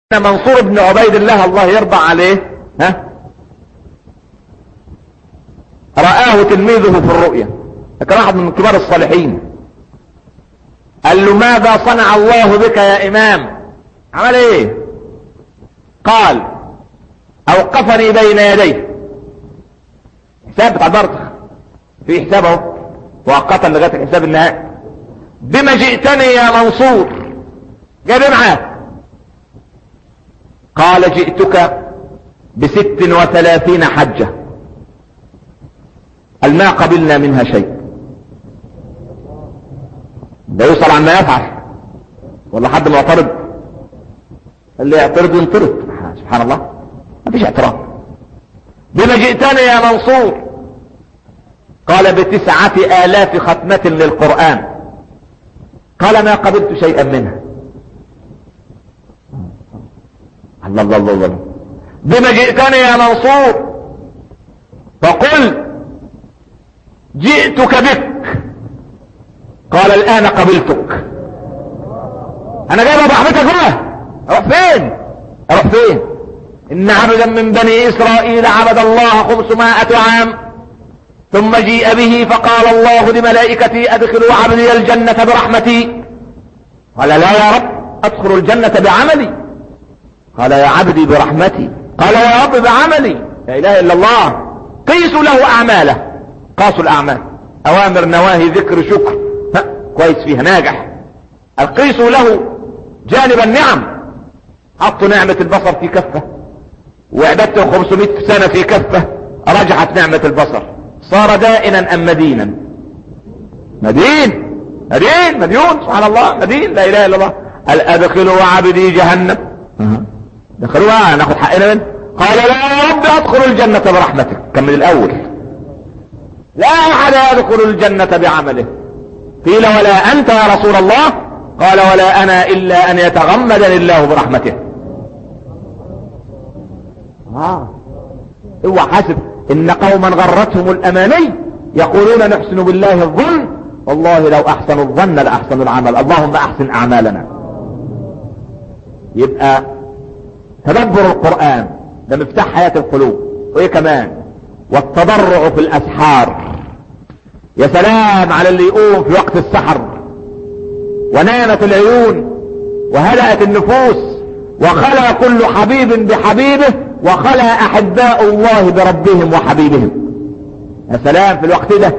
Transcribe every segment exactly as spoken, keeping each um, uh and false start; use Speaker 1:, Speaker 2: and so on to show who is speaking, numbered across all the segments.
Speaker 1: منصور بن عبيد الله الله يرضى عليه ها رآه تلميذه في الرؤيا، كان واحد من كبار الصالحين، قال له ماذا صنع الله بك يا امام؟ عمل ايه؟ قال اوقفني بين يديه، حساب بتاع برطخ في حسابه مؤقتا لغايه الحساب النهائي. بما جئتني يا منصور؟ جاب معاه. قال جئتك بست وثلاثين حجة، قال ما قبلنا منها شيء. ده يوصل عما يفعل ولا حد معترض؟ اللي يعترض ينطرد. سبحان الله، ما فيش اعتراض. بما جئتني يا منصور؟ قال بتسعة آلاف ختمة للقرآن. قال ما قبلت شيئا منها. الله الله الله الله. بما جئتني يا منصور؟ فقل جئتك بك. قال الآن قبلتك. أنا جايبها برحمتك بقى، أروح فين؟ أروح فين؟ إن عبدا من بني إسرائيل عبد الله خمسمائة عام ثم جيء به فقال الله لملائكتي أدخلوا عبدي الجنة برحمتي. قال لا يا رب، أدخل الجنة بعملي. قال يا عبدي برحمتي. قال يا رب بعملي. لا إله إلا الله. قيسوا له أعماله، قاسوا الأعمال، أوامر نواهي ذكر شكر، ها كويس فيها ناجح. قيسوا له جانب النعم، حطوا نعمة البصر في كفة وعبدته خمسمائة سنة في كفة، رجعت نعمة البصر، صار دائنا أم مدينا؟ مدين مدين مديون، سبحان الله، مدين. لا إله إلا الله. قال أدخلوا عبدي جهنم. دخلوها ناخد حقنا منه. قال لا يا رب أدخل الجنة برحمتك. كمل الأول. لا أحد يدخل الجنة بعمله. قيل ولا أنت يا رسول الله؟ قال ولا أنا إلا أن يتغمدني الله برحمته. آه. هو حسب إن قوما غرتهم الأماني يقولون نحسن بالله الظن والله لو أحسنوا الظن لأحسنوا العمل. اللهم أحسن أعمالنا. يبقى تدبر القرآن ده مفتاح حياة القلوب. وايه كمان؟ والتضرع في الاسحار. يا سلام على اللي يقوم في وقت السحر ونامت العيون وهدأت النفوس وخلى كل حبيب بحبيبه وخلى احباء الله بربهم وحبيبهم. يا سلام في الوقت ده،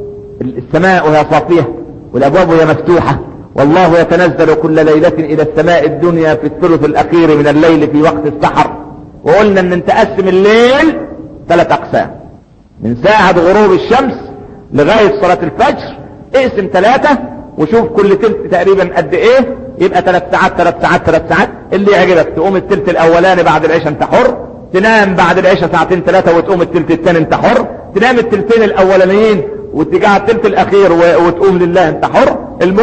Speaker 1: السماء وهي صافية والابواب وهي مفتوحة والله يتنزل كل ليلة الى السماء الدنيا في الثلث الاخير من الليل في وقت السحر. وقلنا ان انت قسم الليل ثلاث اقسام، من ساعة غروب الشمس لغاية صلاة الفجر اقسم ثلاثة وشوف كل تلت تقريبا قد ايه، يبقى ثلاث ساعات ثلاث ساعات ثلاث ساعات. اللي يعجبك تقوم التلت الاولاني بعد العشاء انت حر، تنام بعد العشاء ساعتين ثلاثة وتقوم التلت الثاني انت حر، تنام التلتين الاولانيين وتجي التلت الاخير وتقوم لله انت حر.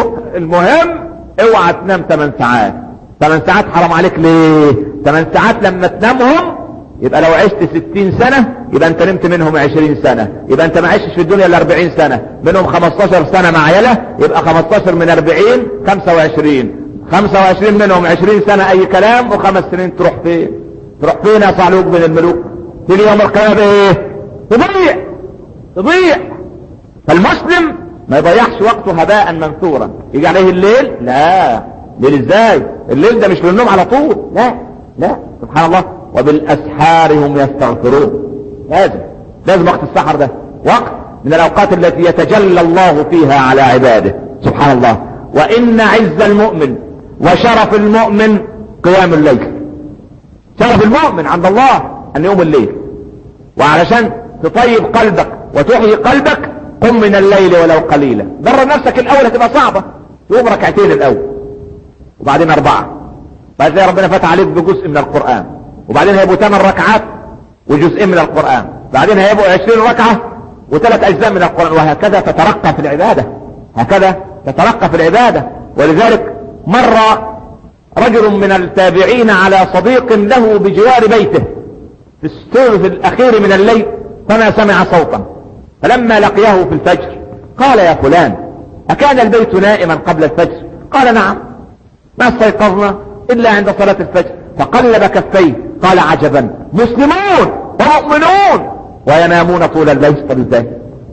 Speaker 1: المهم اوعى تنام ثمان ساعات. ثمان ساعات حرام عليك. ليه؟ ثمان ساعات لما تنامهم يبقى لو عشت ستين سنة يبقى انت نمت منهم عشرين سنة، يبقى انت ما عشتش في الدنيا الا اربعين سنة، منهم خمستاشر سنة مع عيلة، يبقى خمستاشر من اربعين خمسة وعشرين، خمسة وعشرين منهم عشرين سنة اي كلام، وخمس سنين تروح فين؟ تروح فين يا صعلوك بن الملوك؟ في يوم القيامة ايه؟ تضيع تضيع. فالمسلم ما يضيعش وقته هباء منثورا. يجي عليه الليل؟ لا. ليل ازاي؟ الليل ده مش للنوم على طول، لا لا. سبحان الله. وبالاسحار هم يستغفرون. لازم لازم وقت السحر ده وقت من الاوقات التي يتجلى الله فيها على عباده. سبحان الله. وان عز المؤمن وشرف المؤمن قيام الليل. شرف المؤمن عند الله ان يقوم الليل. وعلشان تطيب قلبك وتحيي قلبك قم من الليل ولو قليلا. درب نفسك الاول هتبقى صعبة، تقوم ركعتين الاول وبعدين اربعة، بعد ذلك ربنا فتح عليك بجزء من القرآن، وبعدين هيبقوا ثمان ركعات وجزء من القرآن، بعدين هيبقوا عشرين ركعة وثلاث اجزاء من القرآن، وهكذا تترقى في العبادة. هكذا تترقى في العبادة. ولذلك مر رجل من التابعين على صديق له بجوار بيته في الثلث الاخير من الليل فما سمع صوتا، فلما لقيه في الفجر قال يا فلان اكان البيت نائما قبل الفجر؟ قال نعم، ما استيقظنا الا عند صلاة الفجر. فقلب كفيه قال عجبا مسلمون ومؤمنون وينامون طول الليل. طب ازاي؟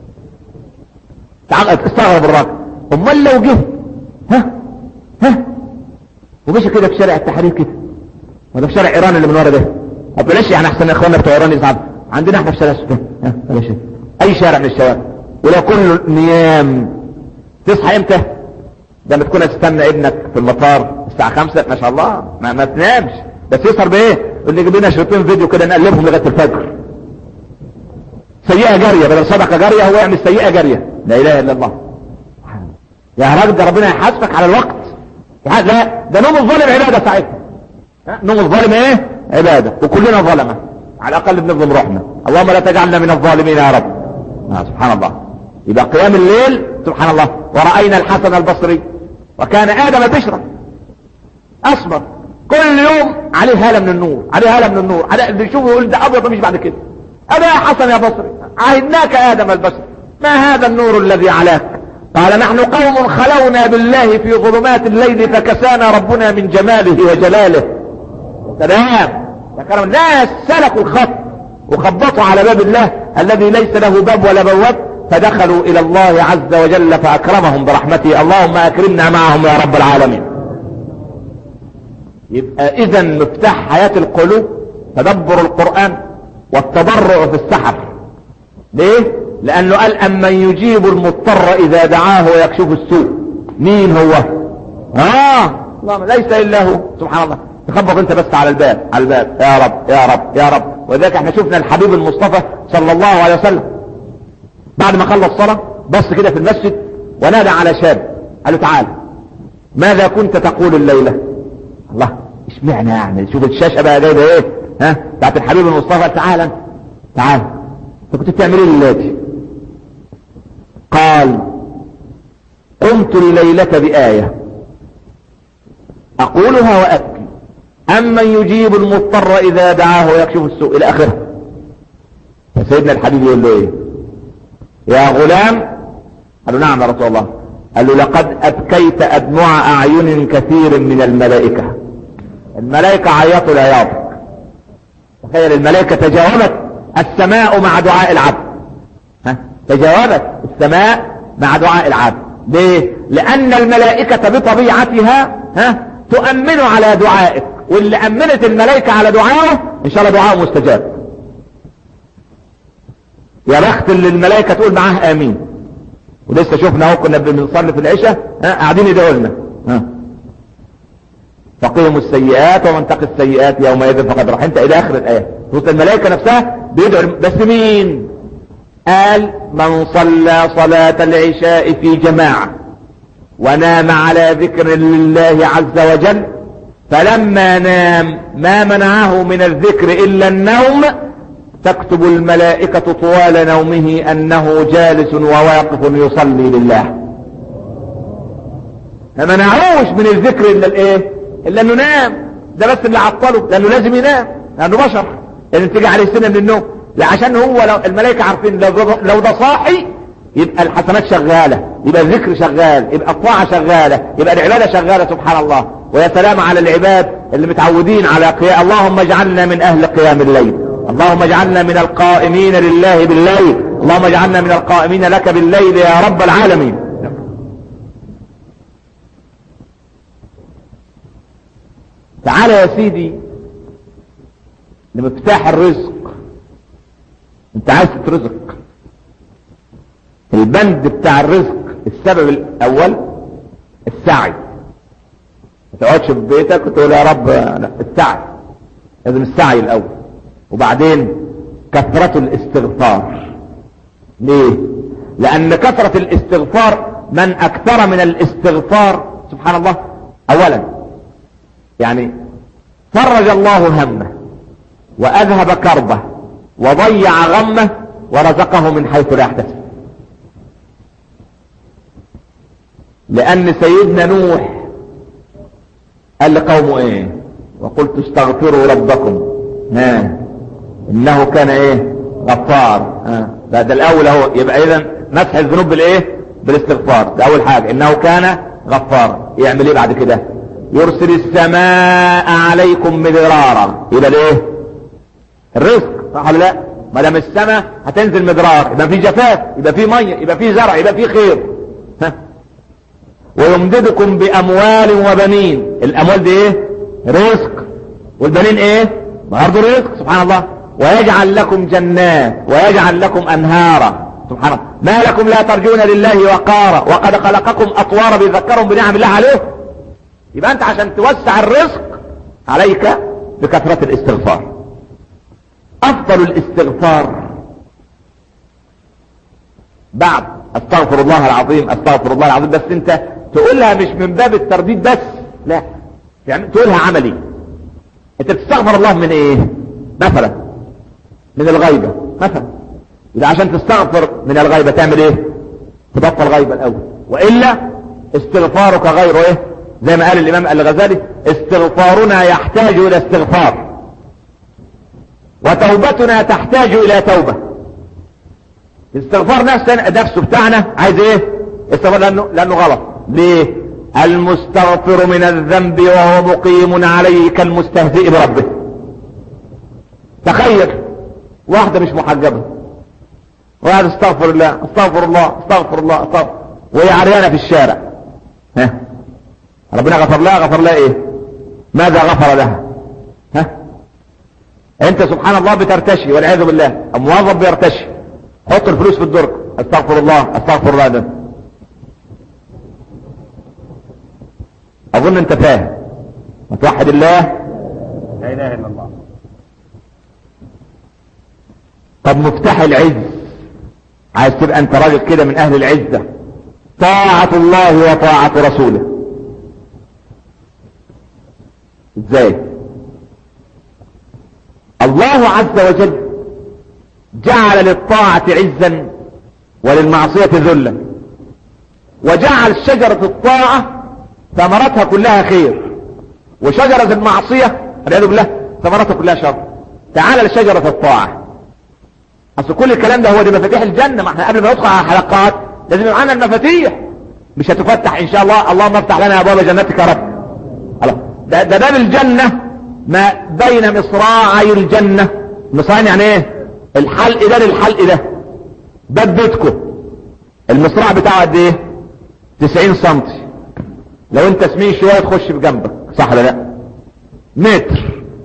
Speaker 1: تعال استغرب الراجل. امال لو جه ها ها ومشي كده في شارع التحرير كده ولا في شارع ايران اللي من ورا ده؟ طب بلاش يعني احسن اخواننا بتوع ايران يزعل عندنا احنا في شارع السودان. ها بلاش اي شارع من الشوارع ولو كله نيام. تصحى امتى؟ ده ما تكون تستنى ابنك في المطار الساعه خمسة ما شاء الله ما, ما تنامش بس يسهر بايه؟ اللي يجيب لنا شريطين فيديو كده نقلبهم لغايه الفجر. سيئه جاريه بدل صدقه جاريه هو يعمل سيئه جاريه. لا اله الا الله. يا راجل ده ربنا يحاسبك على الوقت. لا ده نوم الظالم عباده ساعتها. نوم الظالم ايه؟ عباده وكلنا ظلمه على الاقل بنظلم روحنا. اللهم لا تجعلنا من الظالمين يا رب. آه سبحان الله. يبقى قيام الليل سبحان الله. ورأينا الحسن البصري وكان آدم بشرا أسمر كل يوم عليه هالة من النور عليه هالة من النور على اللي يشوفه يقول ده أبيض مش بعد كده. أبا يا حسن يا بصري عهدناك آدم البشر ما هذا النور الذي علاك؟ قال نحن قوم خلونا بالله في ظلمات الليل فكسانا ربنا من جماله وجلاله. سلام. ذكر الناس سلكوا الخط وخبطوا على باب الله الذي ليس له باب ولا بواب فدخلوا الى الله عز وجل فاكرمهم برحمته. اللهم اكرمنا معهم يا رب العالمين. يبقى اذا مفتاح حياة القلوب تدبر القرآن والتضرع في السحر. ليه؟ لانه قال امن يجيب المضطر اذا دعاه ويكشف السوء. مين هو؟ اه الله ليس الا هو سبحان الله. تخبط انت بس على الباب على الباب يا رب يا رب يا رب. وذلك احنا شفنا الحبيب المصطفى صلى الله عليه وسلم بعد ما خلص صلاة بص كده في المسجد ونادى على شاب قال له تعال ماذا كنت تقول الليلة؟ الله اشمعنى يعني؟ شوف الشاشة بقى جايبه ايه ها بتاعت الحبيب المصطفى. تعال انت تعال انت كنت بتعمل ايه الليلة؟ قال قمت الليلة بآية اقولها وابكي امن يجيب المضطر اذا دعاه ويكشف السوء الى اخره. فسيدنا الحبيب يقول له ايه يا غلام؟ قال له نعم يا رسول الله. قال له لقد ابكيت ادمع اعين كثير من الملائكة. الملائكة عيطوا لعياطك. تخيل الملائكة تجاوبت السماء مع دعاء العبد. ها تجاوبت السماء مع دعاء العبد. ليه؟ لان الملائكة بطبيعتها ها تؤمن على دعائك واللي امنت الملائكة على دعائه ان شاء الله دعائه مستجاب. يا بخت اللي الملائكة تقول معاه امين. ولسه شفنا اهو كنا بنصلي في العشاء ها قاعدين يدعوا لنا ها فقهم السيئات ومن تقي السيئات يومئذ فقد رحمت الى اخر الايه. وسط الملائكة نفسها بيدعوا بس مين؟ قال من صلى صلاة العشاء في جماعة ونام على ذكر لله عز وجل فلما نام ما منعه من الذكر الا النوم تكتب الملائكة طوال نومه انه جالس وواقف يصلي لله. ما منعوش من الذكر الا الايه؟ الا انه نام. ده بس اللي عطله لانه لازم ينام لانه بشر لان تيجي عليه سنة من النوم. لا عشان هو لو الملائكة عارفين لو, لو ده صاحي يبقى الحسنات شغالة يبقى الذكر شغال يبقى الطاعة شغالة يبقى العبادة شغالة سبحان الله. ويا سلام على العباد اللي متعودين على قيام. اللهم اجعلنا من اهل قيام الليل. اللهم اجعلنا من القائمين لله بالليل. اللهم اجعلنا من القائمين لك بالليل يا رب العالمين. تعال يا سيدي لمفتاح الرزق. انت عايز ترزق البند بتاع الرزق السبب الاول السعي. ما تقعدش في بيتك وتقول يا رب لا السعي لازم السعي الاول وبعدين كثرة الاستغفار. ليه؟ لان كثرة الاستغفار من اكثر من الاستغفار سبحان الله اولا يعني فرج الله همه واذهب كربه وضيع غمه ورزقه من حيث لا يحتسب. لان سيدنا نوح قال لقومه ايه؟ وقلت استغفروا ربكم ها انه كان ايه؟ غفار. ها ده, ده الاول اهو. يبقى اذا مسح الذنوب بالايه؟ بالاستغفار. ده اول حاجة انه كان غفار. يعمل ايه بعد كده؟ يرسل السماء عليكم مدرارا. يبقى الايه؟ الرزق، صح ولا لا؟ ما دام السماء هتنزل مدرار يبقى في جفاف، يبقى في ميه، يبقى في زرع، يبقى في خير. ها؟ ويمددكم باموال وبنين. الاموال دي ايه؟ رزق. والبنين ايه؟ برضه رزق، سبحان الله. ويجعل لكم جنات ويجعل لكم انهارا. سبحان الله. ما لكم لا ترجون لله وقارا وقد خلقكم اطوارا. بيذكرهم بنعم الله عليه. يبقى انت عشان توسع الرزق عليك بكثرة الاستغفار. افضل الاستغفار بعد استغفر الله العظيم استغفر الله العظيم، بس انت تقولها مش من باب الترديد بس، لا، يعني تقولها عملي. انت بتستغفر الله من ايه؟ مثلا من الغيبة مثلا. اذا عشان تستغفر من الغيبة تعمل ايه؟ تبطل غيبة الاول، وإلا استغفارك غير ايه؟ زي ما قال الامام الغزالي: استغفارنا يحتاج الى استغفار وتوبتنا تحتاج الى توبة. الاستغفار نفسه نفسه بتاعنا عايز ايه؟ استغفار، لانه لانه غلط. ليه؟ المستغفر من الذنب وهو مقيم عليه كالمستهزئ بربه. تخيل واحدة مش محجبة وقاعد استغفر الله استغفر الله استغفر الله استغفر، وهي عريانة في الشارع. ها؟ ربنا غفر لها؟ غفر لها ايه؟ ماذا غفر لها؟ ها؟ انت سبحان الله بترتشي والعياذ بالله، الموظف بيرتشي، حط الفلوس في الدرج، استغفر الله استغفر الله. ده اظن انت فاهم. وتوحد الله لا اله الا الله. طب مفتاح العز، عايز تبقى انت راجل كده من اهل العزة، طاعة الله وطاعة رسوله. ازاي؟ الله عز وجل جعل للطاعة عزا وللمعصية ذلا، وجعل شجرة الطاعة ثمرتها كلها خير، وشجرة المعصية والعياذ بالله ثمرتها كلها شر. تعال لشجرة الطاعة. اصل كل الكلام ده هو دي مفاتيح الجنة. ما احنا قبل ما ندخل على الحلقات لازم يبقى معانا المفاتيح. مش هتفتح ان شاء الله. اللهم افتح لنا ابواب جنتك يا رب. ده, ده باب الجنة ما بين مصراعي الجنة. مصراعين يعني ايه؟ الحلق ده للحلق ده. باب بيتكم المصراع بتاعه قد ايه؟ تسعين سنتي. لو انت سمين شوية تخش بجنبك، صح ولا لا؟ متر.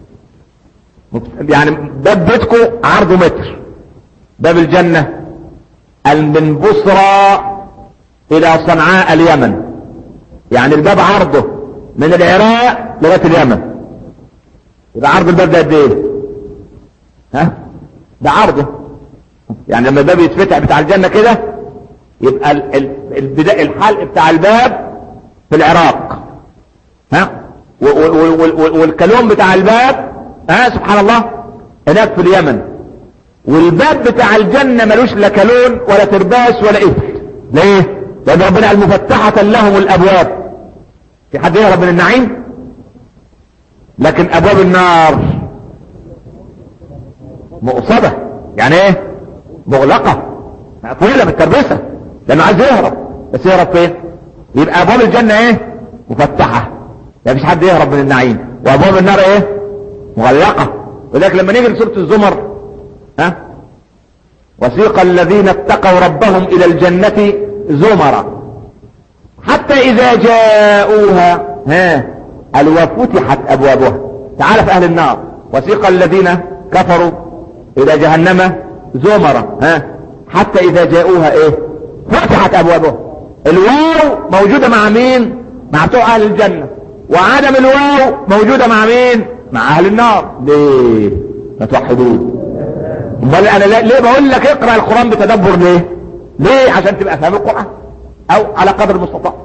Speaker 1: يعني باب بيتكم عرضه متر. باب الجنة من بصرى الى صنعاء اليمن، يعني الباب عرضه من العراق لغاية اليمن. يبقى عرض الباب ده قد ايه؟ ها؟ ده عرضه. يعني لما الباب يتفتح بتاع الجنة كده يبقى البداية الحلق بتاع الباب في العراق، ها؟ والكلون بتاع الباب، ها، سبحان الله، هناك في اليمن. والباب بتاع الجنة ملوش لا كلون ولا ترباس ولا قفل. ليه؟ لان ربنا قال مفتحة لهم الابواب. في حد يهرب من النعيم؟ لكن ابواب النار مؤصدة، يعني ايه؟ مغلقة، مقفولة متربسة، لانه عايز يهرب. بس يهرب فين؟ يبقى ابواب الجنة ايه؟ مفتحة، لا مفيش حد يهرب من النعيم. وابواب النار ايه؟ مغلقة. ولذلك لما نيجي لسورة الزمر، ها، وسيق الذين اتقوا ربهم الى الجنة زمرا حتى اذا جاءوها، ها، قال وفتحت ابوابها. تعال في اهل النار، وسيق الذين كفروا الى جهنم زمرا، ها، حتى اذا جاءوها ايه؟ فتحت ابوابها. الواو موجودة مع مين؟ مع بتوع اهل الجنة، وعدم الواو موجودة مع مين؟ مع اهل النار. ليه؟ ما توحدوه. امال انا ليه بقول لك اقرأ القرآن بتدبر؟ ليه؟ ليه؟ عشان تبقى فاهم القرآن او على قدر المستطاع.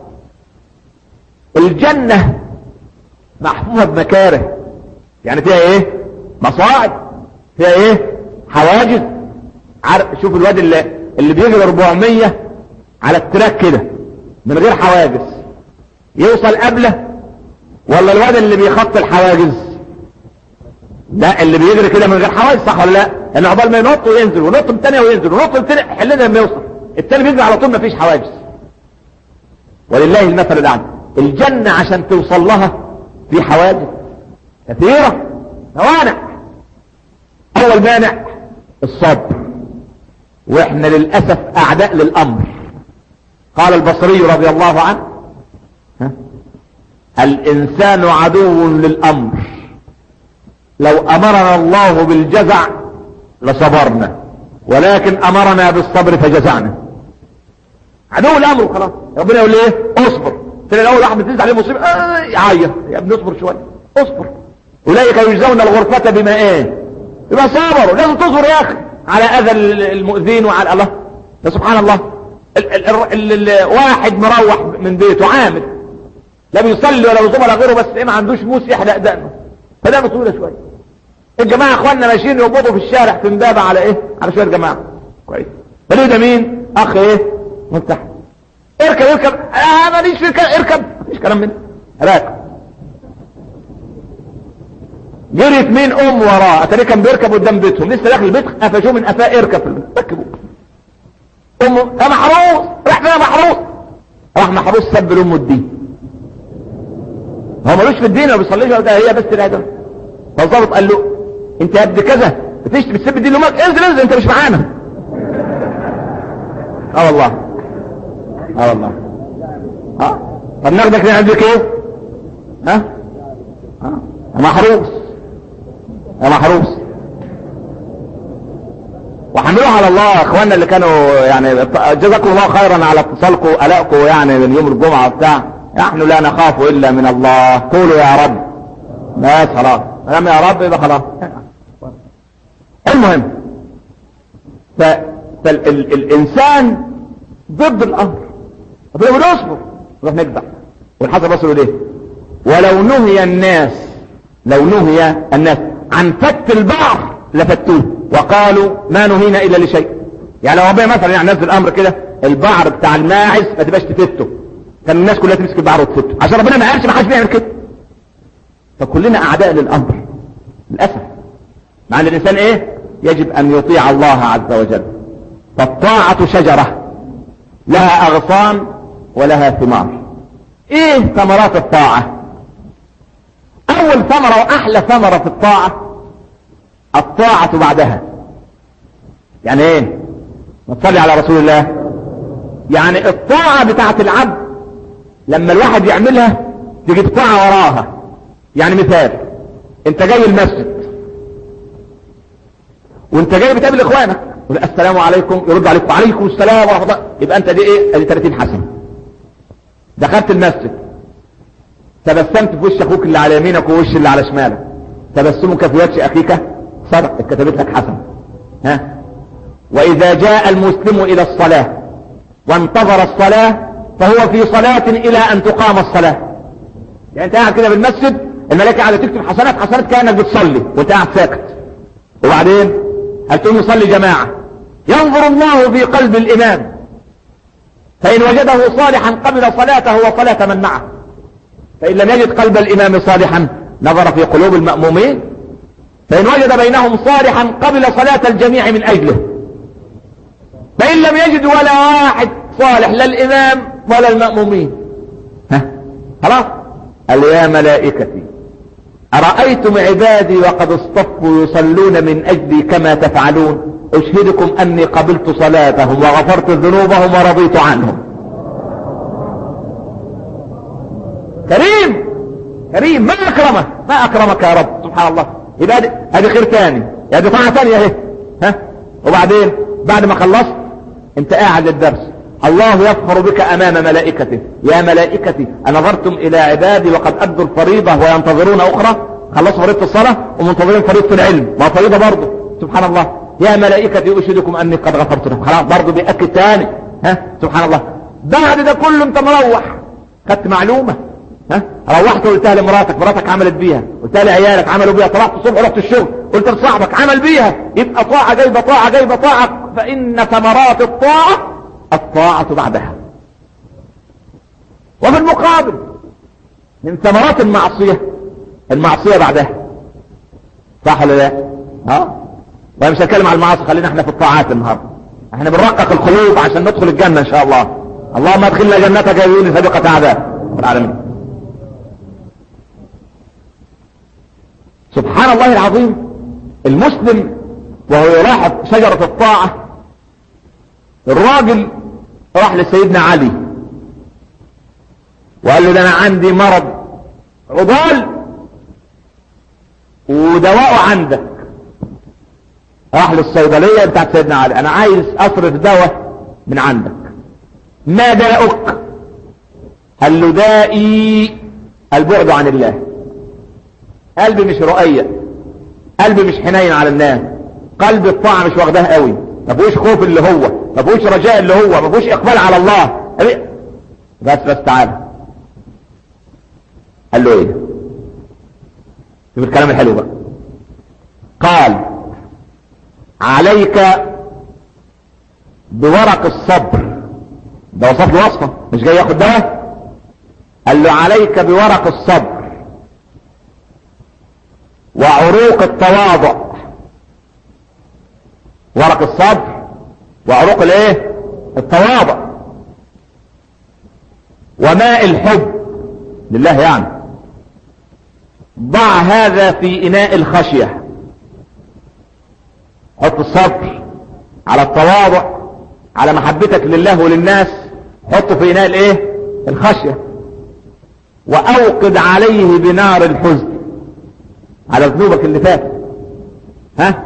Speaker 1: الجنة محفوفة بمكاره، يعني فيها ايه؟ مصاعد، فيها ايه؟ حواجز. عارف، شوف الواد اللي, اللي بيجري أربعمية على التراك كده من غير حواجز، يوصل قبله ولا الواد اللي بيخط الحواجز؟ لا، اللي بيجري كده من غير حواجز، صح ولا لا؟ ان عقبال ما ينط وينزل ونط الثانيه وينزل ونط الثانيه حلنا لما يوصل. الثاني بيجري على طول، ما فيش حواجز. ولله المثل الاعلى. الجنة عشان توصل لها في حواجز كثيرة موانع. اول مانع الصبر، واحنا للأسف اعداء للامر. قال البصري رضي الله عنه ها؟ الانسان عدو للامر، لو امرنا الله بالجزع لصبرنا، ولكن امرنا بالصبر فجزعنا. عدو الامر وخلاص. ربنا يقول ايه؟ اصبر. تلاقي الاول واحد بتنزل عليه مصيبه آه يعيط، يا ابني اصبر شويه، اصبر. اولئك يجزون الغرفه بما ايه؟ بما صبروا. لازم تصبر يا اخي على اذى المؤذين وعلى الله. سبحان الله. ال ال ال ال واحد مروح من بيته عامل، لا بيصلي ولا بيصوم ولا غيره، بس ايه ما عندوش موس يحلق دقنه، فدقنه طويله شويه. الجماعه اخواننا ماشيين يربطوا في الشارع في امبابه على ايه؟ على شويه جماعه كويس. فليه ده مين؟ اخ ايه؟ منتحر. اركب اركب اه ماليش في اركب، مفيش كلام منه، راكب. جريت مين؟ ام وراه، اتاري كان بيركب قدام بيتهم، لسه داخل البيت قفشوه من قفاه، اركب في البيت، ركبوه. امه يا محروس، راح فين يا محروس؟ راح محروس سب لامه الدين. هو ملوش في الدين، ما بيصليش ولا هي بس الادب. فالظابط قال له انت يا ابن كذا بتشتم بتسب الدين لامك، انزل انزل انت مش معانا. اه والله اه والله اه طب ناخدك نعمل ايه؟ ها اه يا محروس يا محروس. وحملوها على الله اخواننا اللي كانوا يعني جزاكم الله خيرا على اتصالكم الائكم يعني من يوم الجمعه بتاع نحن لا نخاف الا من الله، قولوا يا رب. بس خلاص لما يا رب يبقى خلاص. المهم فالانسان ضد الامر، فبيقول اصبر نروح نكبح. والحسن بصروا ليه؟ ولو نهي الناس لو نهي الناس عن فت البعر لفتوه وقالوا ما نهينا الا لشيء. يعني لو ربنا مثلا يعني نزل الامر كده البعر بتاع الماعز ما تبقاش تفته، كان الناس كلها تمسك البعر وتفته، عشان ربنا ما قالش ما حدش بيعمل كده. فكلنا اعداء للامر للاسف، مع ان الانسان ايه؟ يجب ان يطيع الله عز وجل. فالطاعة شجرة لها اغصان ولها ثمار. ايه ثمرات الطاعة؟ اول ثمرة واحلى ثمرة في الطاعة الطاعة بعدها. يعني ايه؟ نصلي على رسول الله. يعني الطاعة بتاعت العبد لما الواحد يعملها تجي الطاعة وراها. يعني مثال، انت جاي المسجد وانت جاي بتقابل اخوانك السلام عليكم، يرد عليكم وعليكم السلام ورحمة الله، يبقى انت دي ايه؟ ادي ثلاثين حسنة. دخلت المسجد تبسمت في وش اخوك اللي على يمينك ووش اللي على شمالك، تبسمك في وجه اخيك صدق، اتكتبت لك حسنة. ها؟ واذا جاء المسلم الى الصلاة وانتظر الصلاة فهو في صلاة الى ان تقام الصلاة. يعني انت قاعد كده بالمسجد الملائكة قاعدة تكتب حسنات حسنات كأنك بتصلي وانت قاعد ساكت. وبعدين هل تقوم يصلي جماعة، ينظر الله في قلب الامام فان وجده صالحا قبل صلاته وصلاة من معه، فان لم يجد قلب الامام صالحا نظر في قلوب المأمومين، فان وجد بينهم صالحا قبل صلاة الجميع من اجله، فان لم يجد ولا واحد صالح لا الامام ولا المأمومين. ها خلاص. قال يا ملائكتي أرأيتم عبادي وقد اصطفوا يصلون من أجلي كما تفعلون، أشهدكم أني قبلت صلاتهم وغفرت ذنوبهم ورضيت عنهم. كريم كريم، ما أكرمه ما أكرمك يا رب سبحان الله. يبقى هذه خير ثاني، يا دي طاعة ثانية اهي. ها وبعدين بعد ما خلصت انت قاعد الدرس، الله يفخر بك امام ملائكته، يا ملائكتي انظرتم الى عبادي وقد ادوا الفريضة وينتظرون اخرى، خلصوا فريضة الصلاة ومنتظرين فريضة العلم، ما فريضة برضه سبحان الله. يا ملائكتي اشهدكم اني قد غفرت لكم، خلاص برضه بيأكد تاني. ها سبحان الله. بعد ده كله انت مروح خدت معلومة، ها روحت وقلتها لمراتك، مراتك عملت بيها، قلتها لعيالك عملوا بيها، طلعت الصبح رحت الشغل قلت لصاحبك عمل بيها، يبقى طاعة جايبة طاعة جايبة طاعة. فإن ثمرات الطاعة الطاعة بعدها. وفي المقابل من ثمرات المعصية المعصية بعدها، صح ولا لا؟ ها وانا مش هتكلم على المعاصي، خلينا احنا في الطاعات النهارده، احنا بنرقق القلوب عشان ندخل الجنة ان شاء الله. اللهم ادخلنا جنتك يا يونس سابقة اعداء رب العالمين. سبحان الله العظيم. المسلم وهو يلاحظ شجرة الطاعة، الراجل راح لسيدنا علي وقال له ده انا عندي مرض عضال ودواءه عندك. راح للصيدلية بتاعت سيدنا علي، انا عايز اصرف دواء من عندك. ما داؤك؟ قال له دائي البعد عن الله. قلبي مش رؤية، قلبي مش حنين على الناس، قلب الطاعة مش واخداه قوي، ما فيهوش خوف اللي هو، ما فيهوش رجاء اللي هو، ما فيهوش اقبال على الله. بس بس تعالى. قال له ايه؟ شوف الكلام الحلو بقى. قال عليك بورق الصبر. ده وصف له وصفه، مش جاي ياخد دواء. قال له عليك بورق الصبر وعروق التواضع. ورق الصبر وعروق الايه؟ التواضع. وماء الحب لله يعني. ضع هذا في اناء الخشية. حط الصبر على التواضع على محبتك لله وللناس، حطه في اناء الايه؟ الخشية. واوقد عليه بنار الحزن على ذنوبك اللي فاتت. ها؟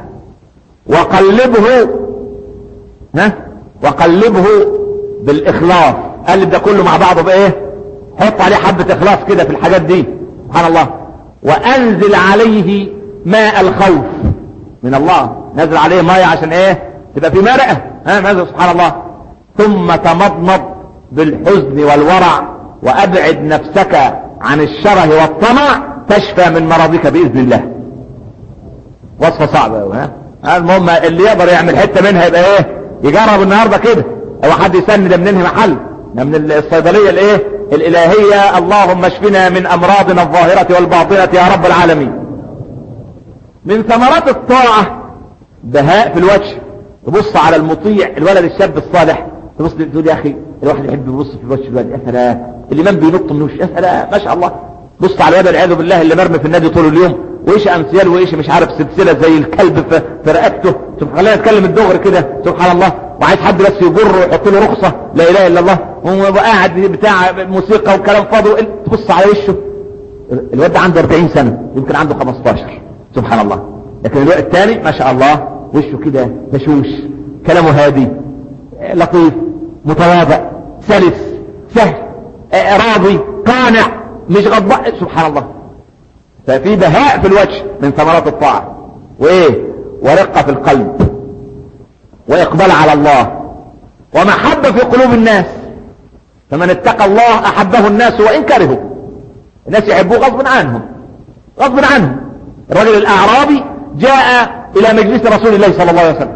Speaker 1: وقلبه ها؟ وقلبه بالاخلاص. قلب ده كله مع بعضه بايه؟ حط عليه حبة اخلاص كده في الحاجات دي. سبحان الله. وانزل عليه ماء الخوف من الله. نزل عليه ماء عشان ايه؟ تبقى في مرقة. ها نزل سبحان الله. ثم تمضمض بالحزن والورع وابعد نفسك عن الشره والطمع تشفى من مرضك باذن الله. وصفة صعبة قوي. ها المهم اللي يقدر يعمل حتة منها يبقى ايه؟ يجرب النهارده كده. او حد يسند من انهي محل من الصيدلية الايه؟ الالهية. اللهم اشفنا من امراضنا الظاهرة والباطنة يا رب العالمين. من ثمرات الطاعة بهاء في الوجه. تبص على المطيع الولد الشاب الصالح، تبص تقول يا اخي الواحد يحب يبص في وجه الولد. يا سلام الامام بينط من وشه. يا سلام ما شاء الله. بص على الولد والعياذ بالله اللي مرمي في النادي طول اليوم، وايش امثال وايش مش عارف سلسله زي الكلب في, في رقبته. خلينا نتكلم الدغري كده. سبحان الله. وعايز حد بس يجر ويحط له رخصه لا اله الا الله، هو قاعد بتاع موسيقى وكلام فاضي. تبص على وشه الولد عنده أربعين سنه، يمكن عنده خمستاشر. سبحان الله. لكن الولد الثاني ما شاء الله وشه كده بشوش، كلامه هادي لطيف متواضع سلس سهل راضي قانع مش غضبان. سبحان الله. ففي بهاء في الوجه من ثمرات الطاعة. وايه؟ ورقة في القلب واقبال على الله ومحبة في قلوب الناس. فمن اتقى الله احبه الناس وان كرهوا. الناس يحبوه غصب عنهم غصب عنهم. الرجل الاعرابي جاء الى مجلس رسول الله صلى الله عليه وسلم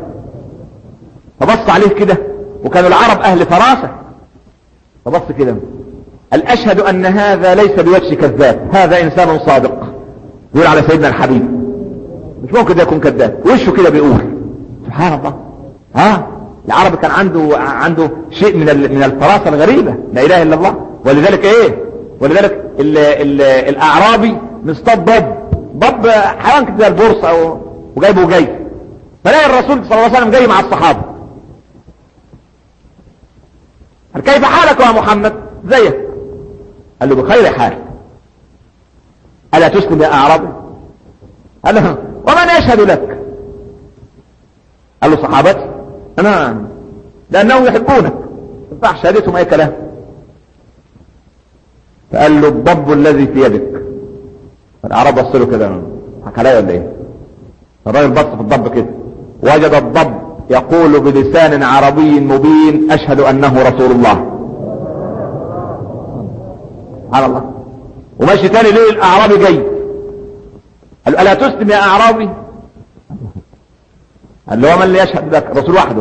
Speaker 1: فبص عليه كده، وكانوا العرب اهل فراسة. فبص كده قال اشهد ان هذا ليس بوجه كذاب، هذا انسان صادق. يقول على سيدنا الحبيب مش ممكن ده يكون كذاب. وشه كده بيقول سبحان الله. ها العرب كان عنده عنده شيء من من الفراسة الغريبة لا اله الا الله. ولذلك ايه؟ ولذلك ال ال الاعرابي مصطاد ضب ضب حيوان كده البورصة وجايبه وجاي. فلاقي الرسول صلى الله عليه وسلم جاي مع الصحابة. قال كيف حالك يا محمد؟ زيك. قال له بخير حال. ألا تسلم يا أعرابي؟ قال له ومن يشهد لك؟ قال له صحابتي. أنا لأنهم يحبونك. تنفع شهادتهم أي كلام. فقال له الضب الذي في يدك. الأعراب بص له كده حكى عليا ولا إيه؟ الراجل بص في الضب كده وجد الضب يقول بلسان عربي مبين أشهد أنه رسول الله. سبحان الله. وماشي تاني ليه الاعرابي جاي قال له الا تسلم يا اعرابي؟ قال له ومن اللي يشهد لك؟ رسول وحده.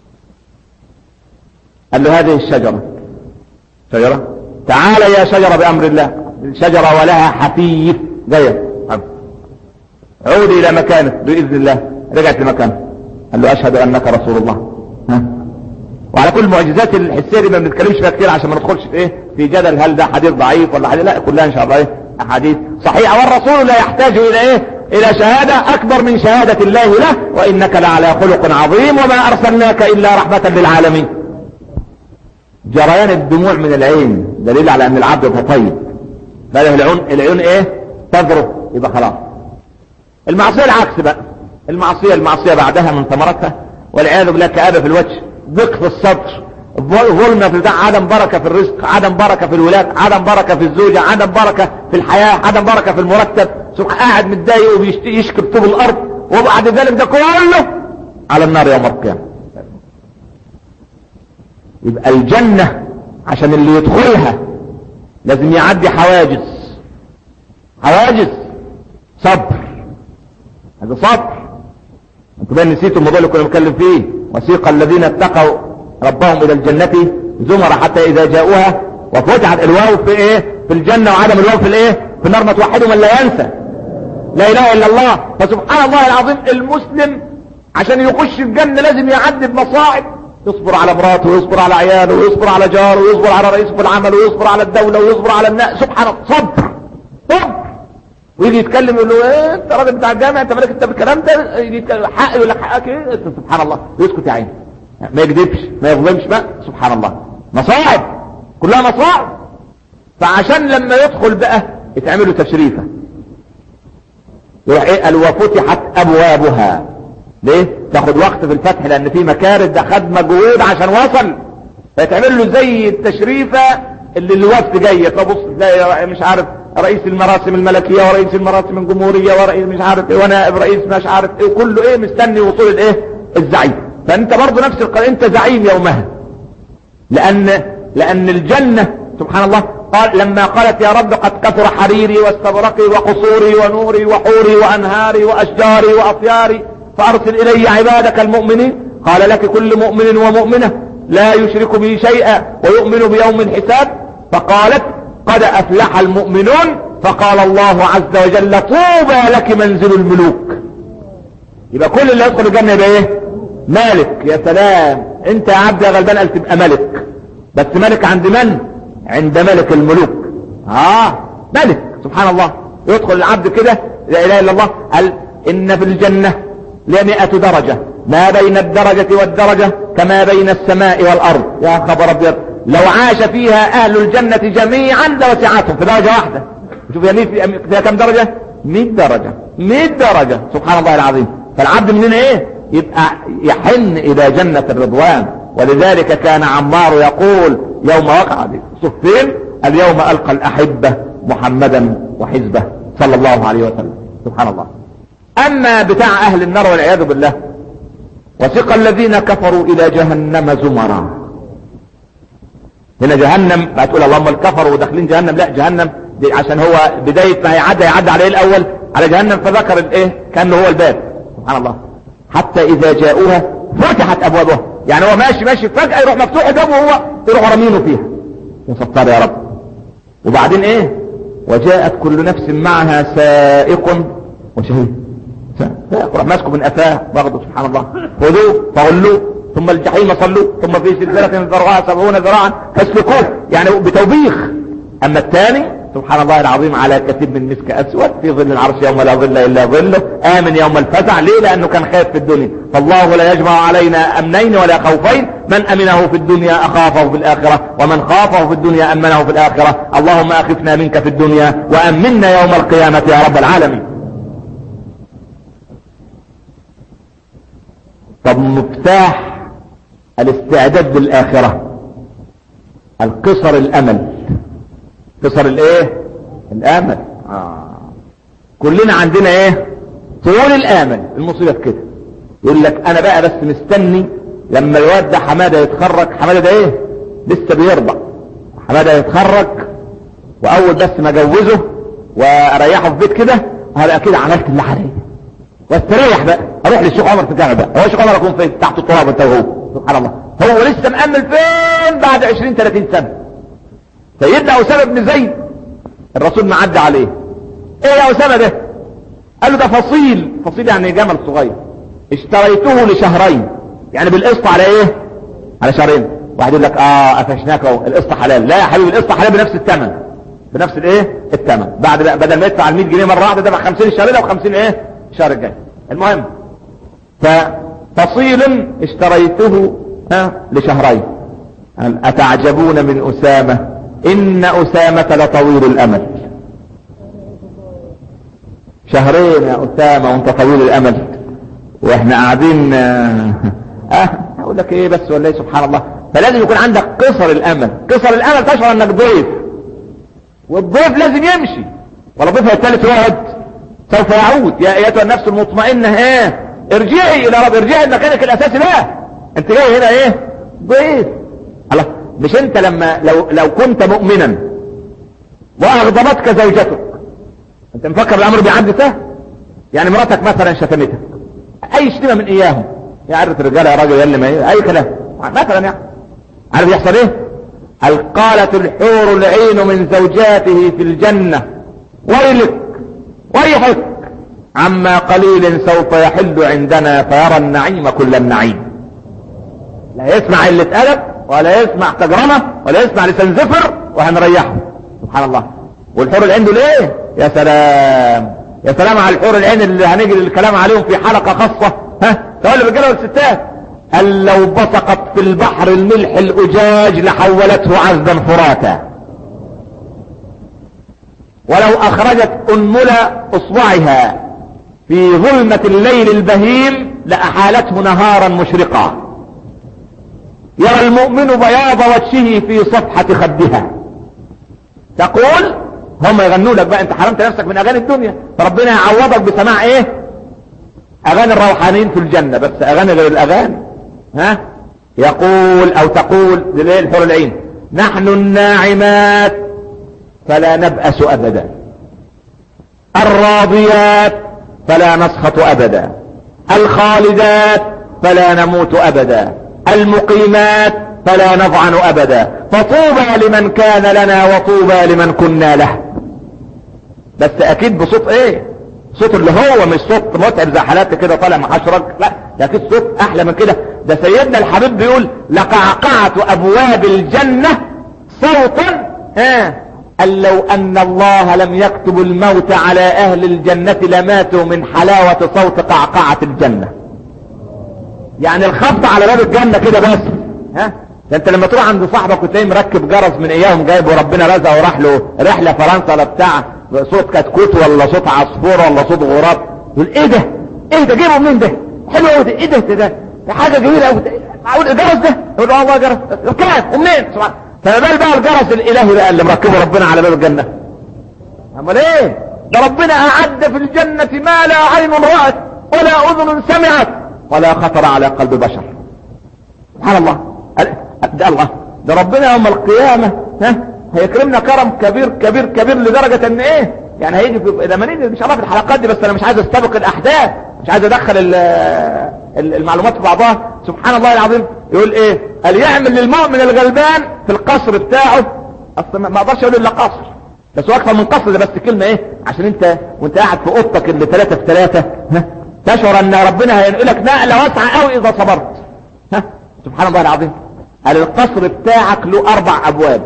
Speaker 1: قال له هذه الشجرة. شجرة؟ تعال يا شجرة بامر الله. الشجرة ولها حفيف جاية. عودي الى مكانك باذن الله. رجعت لمكانه. قال له اشهد انك رسول الله. ها؟ وعلى كل المعجزات الحسيه دي ما بنتكلمش فيها كتير عشان ما ندخلش في ايه في جدل هل ده حديث ضعيف ولا حديث. لا كلها ان شاء الله ايه احاديث صحيحه. والرسول لا يحتاج الى ايه الى شهادة اكبر من شهادة الله له، وانك لعلى خلق عظيم وما ارسلناك الا رحمة للعالمين. جريان الدموع من العين دليل على ان العبد طيب. بله العيون العيون ايه تذرف، يبقى خلاص. المعصية العكس بقى، المعصية المعصية بعدها من ثمرتها والعياذ بالله كآبة في الوجه، ضيق في الصدر، ظلم في البتاع، عدم بركة في الرزق، عدم بركة في الولاد، عدم بركة في الزوجة، عدم بركة في الحياة، عدم بركة في المرتب، سبحان قاعد متضايق وبيشكي بطوب الارض، وبعد ذلك ده كله على النار يوم القيامة. يبقى الجنة عشان اللي يدخلها لازم يعدي حواجز، حواجز صبر، هذا صبر. انتوا بقى نسيتوا الموضوع اللي كنا بنتكلم فيه، وسيق الذين اتقوا ربهم الى الجنة زمر حتى اذا جاءوها وفتحت. الواو في ايه؟ في الجنة، وعدم الواو في الايه؟ في النار. ما توحدوا من لا ينسى لا اله الا الله. فسبحان الله العظيم، المسلم عشان يخش الجنة لازم يعدي بمصاعب، يصبر على مراته ويصبر على عياله ويصبر على جاره ويصبر على رئيسه في العمل ويصبر على الدولة ويصبر على الناس. سبحان الله، صبر صبر. ويجي يتكلم يقول له ايه انت راجل بتاع الجامعة، انت مالك انت بالكلام ده؟ يجي حق يقول لك حقك ايه؟ سبحان الله، ويسكت يا عيني، ما يكذبش ما يظلمش بقى. سبحان الله، مصاعب كلها مصاعب. فعشان لما يدخل بقى يتعمل له تشريفه، يروح ايه؟ قال وفتحت ابوابها. ليه؟ تاخد وقت في الفتح لان في مكارد، ده خد مجهود عشان وصل، فيتعمل له زي التشريفه اللي الوفد جايه. فبص تلاقي مش عارف رئيس المراسم الملكيه ورئيس المراسم الجمهوريه ورئيس مش عارف ايه ونائب رئيس مش عارف ايه، وكله ايه مستني وصول الايه؟ الزعيم. فانت برضه نفس القضيه، انت زعيم يومها، لان لان الجنه سبحان الله قال لما قالت يا رب قد كثر حريري واستبرقي وقصوري ونوري وحوري وانهاري واشجاري واطياري فارسل الي عبادك المؤمنين. قال لك كل مؤمن ومؤمنه لا يشرك بي شيئا ويؤمن بيوم الحساب. فقالت قد افلح المؤمنون. فقال الله عز وجل طوبى لك منزل الملوك. يبقى كل اللي يدخل الجنه يبقى ايه؟ مالك. يا سلام، انت يا عبد يا غلبان قال تبقى ملك، بس ملك عند من؟ عند ملك الملوك. اه ملك سبحان الله. يدخل العبد كده لا اله الا الله. قال ان في الجنة لمئة درجة، ما بين الدرجة والدرجة كما بين السماء والارض. يا خبر ابيض، لو عاش فيها اهل الجنة جميعا لوسعتهم في درجة واحدة. شوف يا مية فيها كم درجة؟ مئة درجة، مئة درجة سبحان الله العظيم. فالعبد منين ايه؟ يبقى يحن الى جنة الرضوان. ولذلك كان عمار يقول يوم وقع صفين اليوم القى الاحبة محمدا وحزبه صلى الله عليه وسلم. سبحان الله. اما بتاع اهل النار والعياذ بالله، وسق الذين كفروا الى جهنم زمرا. هنا جهنم هتقول اللهم الكفروا وداخلين جهنم، لا جهنم دي عشان هو بداية ما يعدى يعدى عليه الاول على جهنم، فذكر الايه كأنه هو الباب. سبحان الله. حتى اذا جاءوها فتحت ابوابها، يعني هو ماشي ماشي فجأة يروح مفتوح الباب وهو يروح رمينه فيها. يا ستار يا رب. وبعدين ايه؟ وجاءت كل نفس معها سائق وشهيد. سائق راح ماسكه من قفاه واخده سبحان الله، خذوه فغلوه ثم الجحيم صلوه ثم في سلسلة ذرعها سبعون ذراعا فاسلكوه، يعني بتوبيخ. اما الثاني سبحان الله العظيم على كتيب من مسك اسود في ظل العرش يوم لا ظل الا ظله، امن يوم الفزع. ليه؟ لانه كان خايف في الدنيا. فالله لا يجمع علينا امنين ولا خوفين، من امنه في الدنيا اخافه في الاخرة، ومن خافه في الدنيا امنه في الاخرة. اللهم اخفنا منك في الدنيا وامنا يوم القيامة يا رب العالمين. طب مفتاح الاستعداد للاخرة القصر الامل. قصر الايه؟ الامل. آه. كلنا عندنا ايه؟ طول الامل. المصيبة كده يقول لك انا بقى بس مستني لما الواد ده حمادة يتخرج. حمادة ده ايه؟ لسه بيرضع. حمادة يتخرج واول بس ما اجوزه واريحه في بيت كده هبقى كده عملت اللي عليا واستريح بقى، اروح للشيخ عمر في الجامعة بقى. هو الشيخ عمر يكون فين؟ تحت التراب انت وهو. سبحان الله. هو لسه مأمل فين بعد عشرين ثلاثين سنة. سيدنا أسامة بن زيد الرسول معدى عليه، ايه يا أسامة ده؟ قال له ده فصيل. فصيل يعني جمل صغير، اشتريته لشهرين، يعني بالقسط على ايه؟ على شهرين. واحد يقول لك اه قفشناك اهو القسط حلال. لا يا حبيبي، القسط حلال بنفس الثمن. بنفس الايه الثمن. بعد بدل ما يدفع ال مية جنيه مره واحده دفع خمسين الشهر ده و50 ايه الشهر الجاي. المهم ففصيل اشتريته ها لشهرين. اتعجبون من اسامه ان اسامه لطويل الامل. شهرين يا اسامه وانت طويل الامل واحنا قاعدين اه اقول لك ايه بس ولا ايه. سبحان الله. فلازم يكون عندك قصر الامل. قصر الامل تشعر انك ضيف، والضيف لازم يمشي، ولا ضيف الثالث يقعد سوف يعود. يا ايتها النفس المطمئنه ايه ارجعي الى رب، ارجعي لمكانك الاساسي بقى. انت جاي هنا ايه ضيف. الله، مش انت لما لو لو كنت مؤمنا واغضبتك زوجتك انت مفكر الامر بيعدي سهل؟ يعني مراتك مثلا شتمتك اي شتيمه من اياهم، يا عرة الرجاله يا راجل يا اللي ما ايه اي كلام مثلا، يعني عارف يحصل ايه؟ هل قالت الحور العين من زوجاته في الجنة ويلك ويحك عما قليل سوف يحل عندنا فيرى النعيم كل النعيم. لا يسمع قلة أدب ولا يسمع تجرمة ولا يسمع لسان زفر وهنريحه. سبحان الله. والحور العين دول ايه؟ يا سلام يا سلام على الحور العين اللي هنيجي للكلام عليهم في حلقة خاصة، ها سواء الرجاله والستات. قال لو بصقت في البحر الملح الأجاج لحولته عذبا فراتا، ولو أخرجت أنمل أصبعها في ظلمة الليل البهيم لأحالته نهارا مشرقا. يرى المؤمن بياض وجهه في صفحة خدها. تقول هم يغنوا لك بقى انت حرمت نفسك من اغاني الدنيا، فربنا يعوضك بسماع ايه اغاني الروحانيين في الجنة، بس اغاني غير الاغاني. ها يقول او تقول لليل الحور العين نحن الناعمات فلا نبأس ابدا، الراضيات فلا نسخط ابدا، الخالدات فلا نموت ابدا، المقيمات فلا نضعن ابدا، فطوبى لمن كان لنا وطوبى لمن كنا له. بس اكيد بصوت ايه؟ صوت اللي هو مش صوت متعب زي حالات كده طالع محشرج، لا ده اكيد صوت احلى من كده. ده سيدنا الحبيب بيقول لقعقعة ابواب الجنة صوتا ها قال لو ان الله لم يكتب الموت على اهل الجنة لماتوا من حلاوة صوت قعقعة الجنة. يعني الخبط على باب الجنة كده بس. ها ده انت لما تروح عند صاحبك وتلاقيه مركب جرس من اياهم جايبه وربنا رزقه وراح له رحلة فرنسا ولا بتاع صوت كتكوت ولا صوت عصفور ولا صوت غراب، يقول ايه ده ايه ده جايبه منين ده حلو قوي ده ايه ده ده ده حاجه جميله قوي. معقول الجرس ده؟ يقول اه والله جرس ركاب ومنين؟ فما بال بقى الجرس الالهي بقى اللي مركبه ربنا على باب الجنه. امال ايه؟ ده ربنا اعد في الجنه ما لا عين رأت ولا اذن سمعت ولا خطر على قلب بشر. سبحان الله. ده الله ده ربنا يوم القيامه ها هيكرمنا كرم كبير كبير كبير لدرجة ان ايه يعني هيجي في لما نيجي ان شاء الله في الحلقات دي، بس انا مش عايز استبق الاحداث، مش عايز ادخل المعلومات في بعضها. سبحان الله العظيم. يقول ايه؟ قال يعمل للمؤمن الغلبان في القصر بتاعه، اصلا ما اقدرش اقول الا قصر، بس هو اكثر من قصر ده، بس كلمة ايه عشان انت وانت قاعد في اوضتك اللي ثلاثة في ثلاثة ها تشعر ان ربنا هينقلك نقلة واسعة قوي اذا صبرت. ها سبحان الله العظيم. قال القصر بتاعك له اربع ابواب،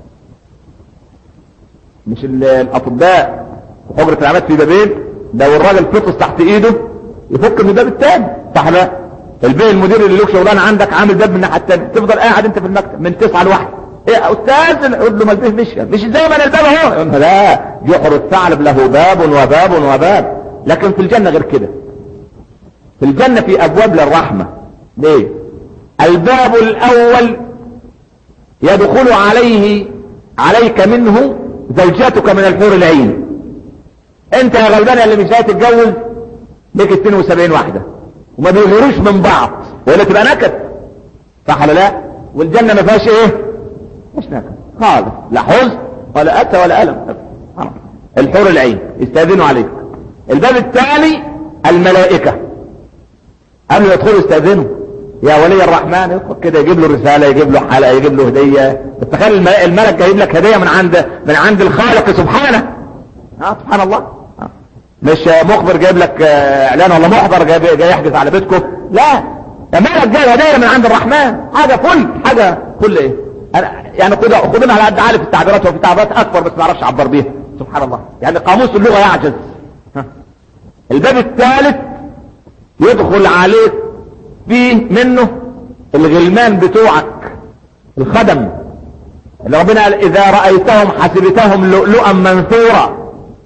Speaker 1: مش الاطباء حجرة العمليات في بابين، لو الراجل فطس تحت ايده يفك من الباب التاني صح لا؟ البيه المدير اللي له شغلانه عندك عامل باب من الناحيه التانيه، تفضل قاعد انت في المكتب من تسعة لواحد. ايه يا استاذ؟ يقول له ما البيه مش مش زي ما انا الباب اهو. يقول له لا جحر الثعلب له باب وباب وباب. لكن في الجنه غير كده. في الجنه في ابواب للرحمه. ليه؟ الباب الاول يدخل عليه عليك منه زوجاتك من الحور العين. انت يا غلبان اللي مش جاي تتجوز ليك اثنين وسبعين واحدة وما بيغيروش من بعض ولا تبقى نكد صح ولا لا؟ والجنة ما فيهاش ايه؟ مش نكد خالص، لا حزن ولا أتى ولا ألم. الحور العين يستأذنوا عليك. الباب الثاني الملائكة قبل ما يدخلوا يستأذنوا يا ولي الرحمن يدخل كده يجيب له رسالة يجيب له حلقة يجيب له هدية. تخيل الملك جايب لك هدية من عند من عند الخالق سبحانه. اه سبحان الله. آه. مش مخبر جايب لك اعلان ولا محضر جاي, جاي يحجز على بيتكم، لا الملك جايب هدية من عند الرحمن، حاجة فل حاجة فل ايه. يعني خدونا على قد عارف التعبيرات، وفي تعبيرات اكبر بس ما اعرفش اعبر بيها. سبحان الله، يعني قاموس اللغة يعجز. الباب الثالث يدخل عليك فيه منه الغلمان بتوعك الخدم، اللي ربنا قال اذا رأيتهم حسبتهم لؤلؤا منثورا.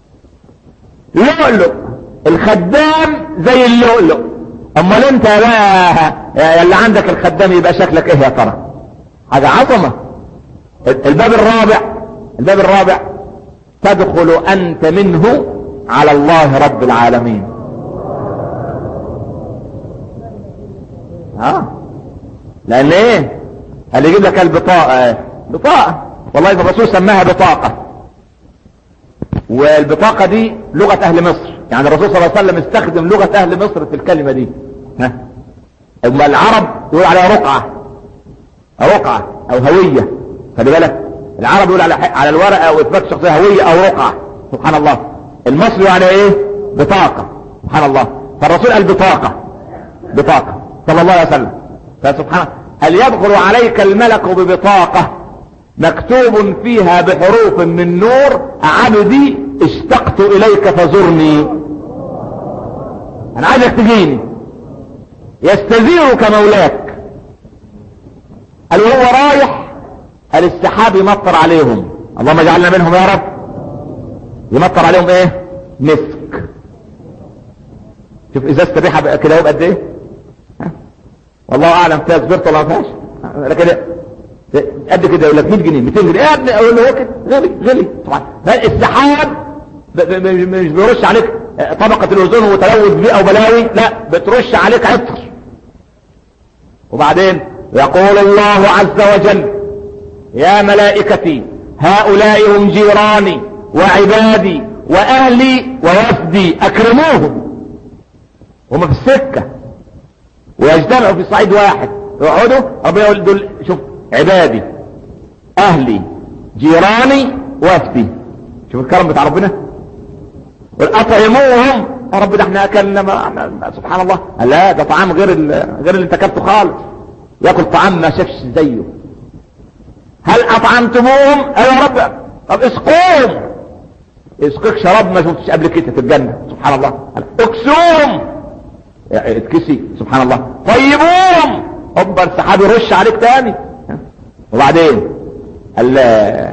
Speaker 1: لؤلؤ الخدام زي اللؤلؤ. امال انت بقى يا اللي عندك الخدام يبقى شكلك ايه يا ترى؟ حاجة عظمة. الباب الرابع الباب الرابع تدخل انت منه على الله رب العالمين. ها لان ايه اللي يجيب لك البطاقة؟ بطاقة والله الرسول سماها بطاقة، والبطاقة دي لغة اهل مصر، يعني الرسول صلى الله عليه وسلم استخدم لغة اهل مصر في الكلمة دي. ها اما العرب يقول عليها رقعة رقعة او هوية. خلي بالك العرب يقول على على الورقة واثبات شخصية هوية او رقعة. سبحان الله. المصري على ايه؟ بطاقة. سبحان الله. فالرسول قال بطاقة بطاقة صلى الله عليه وسلم. فسبحان هل يدخل عليك الملك ببطاقة مكتوب فيها بحروف من نور عبدي اشتقت اليك فزرني، انا عايزك تجيني، يستزيرك مولاك. قال وهو رايح قال السحاب يمطر عليهم، اللهم اجعلنا منهم يا رب. يمطر عليهم ايه؟ مسك. شوف ازازة الريحة كده يبقى قد ايه؟ والله اعلم فيها سبرت ولا ما فيهاش، لكن قد كده يقول لك مية جنيه ميتين جنيه. ايه يا ابني؟ اقول له هو كده غلي غلي طبعا. السحاب مش بيرش عليك طبقة الاوزون وتلوث بيئة وبلاوي، لا بترش عليك عطر. وبعدين يقول الله عز وجل يا ملائكتي هؤلاء هم جيراني وعبادي واهلي ووفدي اكرموهم. هم في السكة ويجتمعوا في صعيد واحد يقعدوا، ربنا يقول دول شوف عبادي اهلي جيراني وفدي. شوف الكرم بتاع ربنا. واطعموهم يا رب ده احنا اكلنا ما... سبحان الله. لا ده طعام غير ال... غير اللي انت اكلته خالص. ياكل طعام ما شافش زيه. هل اطعمتموهم؟ ايوه يا رب. طب اسقوهم. اسقيك شراب ما شفتش قبل كده في الجنة. سبحان الله. اكسوهم اتكسي. سبحان الله. طيبوهم. افضل السحاب يرش عليك تاني. وبعدين الله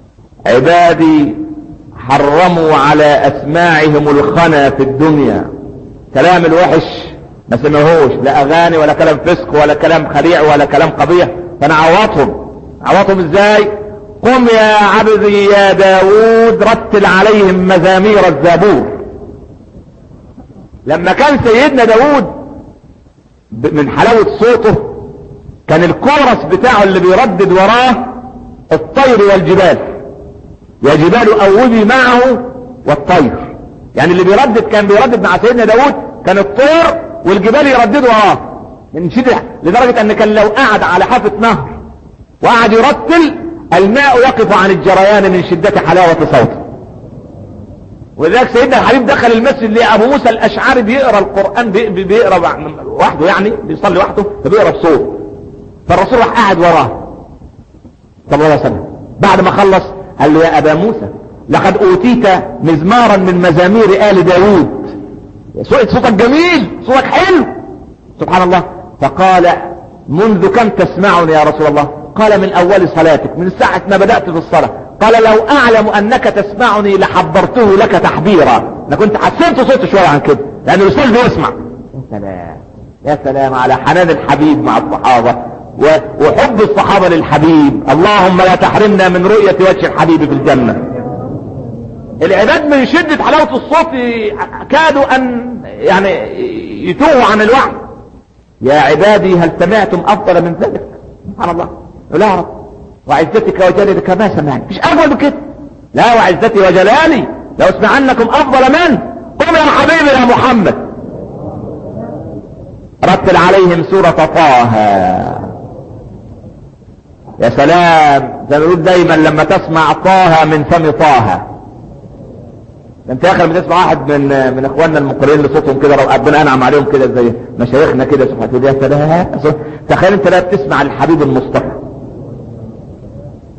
Speaker 1: عبادي حرموا على اسماعهم الخنا في الدنيا. كلام الوحش ما سمعوهوش، لا اغاني ولا كلام فسق ولا كلام خليع ولا كلام قبيح. فانا عوضهم. عوضهم ازاي؟ قم يا عبدي يا داود رتل عليهم مزامير الزبور. لما كان سيدنا داود من حلاوة صوته كان الكورس بتاعه اللي بيردد وراه الطير والجبال. يا جبال اوبي معه والطير. يعني اللي بيردد كان بيردد مع سيدنا داود كان الطير والجبال يرددوا وراه من شدة، لدرجة ان كان لو قعد على حافة نهر وقعد يرتل الماء يقف عن الجريان من شدة حلاوة صوته. ولذلك سيدنا الحبيب دخل المسجد لأبو موسى الأشعري بيقرأ القرآن بي بيقرأ وحده، يعني بيصلي وحده فبيقرأ بصوت. فالرسول راح قاعد وراه صلى الله عليه وسلم. بعد ما خلص قال له يا أبا موسى لقد أوتيت مزمارا من مزامير آل داود. صوتك جميل، صوتك حلو. سبحان الله. فقال منذ كم تسمعني يا رسول الله؟ قال من أول صلاتك، من ساعة ما بدأت في الصلاة. قال لو أعلم أنك تسمعني لحبرته لك تحبيرا. أنا كنت حسنت صوت شوية عن كده لأن الأستاذ بيسمع. يا سلام يا سلام على حنان الحبيب مع الصحابة وحب الصحابة للحبيب. اللهم لا تحرمنا من رؤية وجه الحبيب في الجنة. العباد من شدة حلاوة الصوت كادوا أن يعني يتوهوا عن الوعي. يا عبادي هل سمعتم أفضل من ذلك؟ سبحان الله. لا يا رب وعزتك وجلالك ما سمعني. مش أفضل من كده. لا وعزتي وجلالي لو اسمعنكم أفضل من قم يا حبيبي يا محمد. رتل عليهم سورة طه. يا سلام. زي ما نقول دايما لما تسمع طه من فم طه. انت يا اخي لما تسمع واحد من من اخواننا المقرئين اللي صوتهم كده لو ربنا انعم عليهم كده زي مشايخنا كده سبحانه وتعالى. يا سلام. تخيل انت لا بتسمع الحبيب المصطفى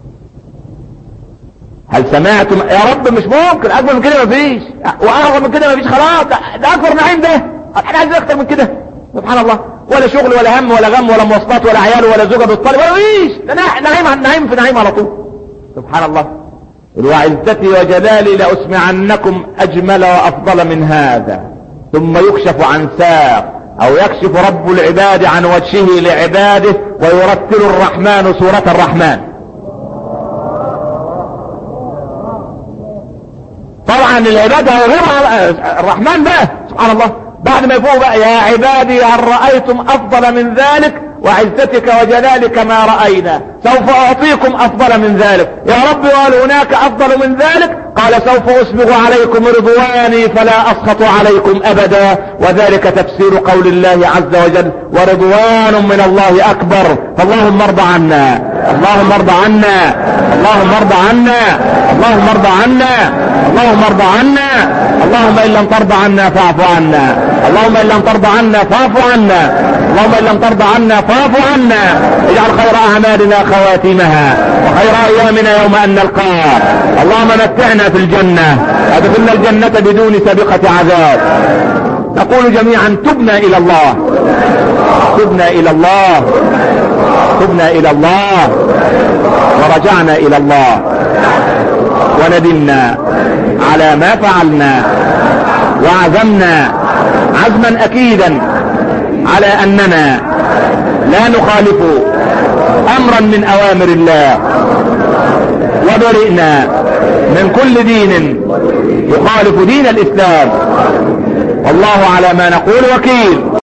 Speaker 1: هل سمعتم يا رب؟ مش ممكن، اكبر من كده مفيش، واعظم من كده مفيش، خلاص ده اكبر نعيم، ده احنا عايزين اكتر من كده. سبحان الله، ولا شغل ولا هم ولا غم ولا مواصلات ولا عيال ولا زوجة بالطالب ولا مفيش، ده نعيم عن نعيم في نعيم على طول. سبحان الله. وعزتي وجلالي لأسمعنكم أجمل وأفضل من هذا. ثم يكشف عن ساق، أو يكشف رب العباد عن وجهه لعباده، ويرتل الرحمن سورة الرحمن. طبعا العباد غير الرحمن بقى. سبحان الله، بعد ما يفوق بقى يا عبادي هل رأيتم أفضل من ذلك؟ وعزتك وجلالك ما رأينا، سوف أعطيكم أفضل من ذلك. يا رب وهل هناك أفضل من ذلك؟ قال سوف أسبغ عليكم رضواني فلا أسخط عليكم أبدا. وذلك تفسير قول الله عز وجل ورضوان من الله أكبر. فاللهم ارض عنا، اللهم ارض عنا، اللهم ارض عنا، اللهم ارض عنا، اللهم ارض عنا. اللهم إن لم ترضى عنا فاعف عنا، اللهم إن لم ترضى عنا فاعف عنا، اللهم إن لم ترضى عنا فاعف عنا. اجعل خير أعمالنا خواتمها، وخير أيامنا يوم أن نلقاك. اللهم متعنا في الجنة، ادخلنا الجنة بدون سابقة عذاب. نقول جميعا تبنا إلى الله، تبنا إلى الله، تبنا إلى الله، ورجعنا إلى الله، وندمنا على ما فعلنا، وعزمنا عزما أكيدا على أننا لا نخالف أمرا من أوامر الله، وبرئنا من كل دين يخالف دين الإسلام. والله على ما نقول وكيل.